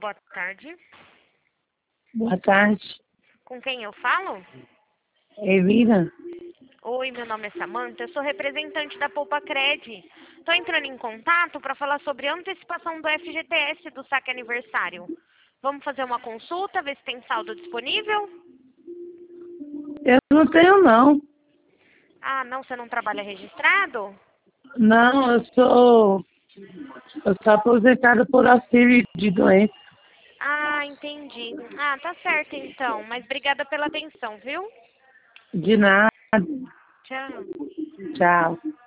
boa tarde. Boa tarde, Com quem eu falo? Evira. Oi, meu nome é Samanta, eu sou representante da Poupa Cred. Estou entrando em contato para falar sobre a antecipação do FGTS do saque aniversário. Vamos fazer uma consulta, ver se tem saldo disponível? Eu não tenho, não. Ah, não, você não trabalha registrado? Não, eu sou aposentada por auxílio de doença. Ah, entendi. Ah, tá certo então, mas obrigada pela atenção, viu? De nada. Tchau. Tchau.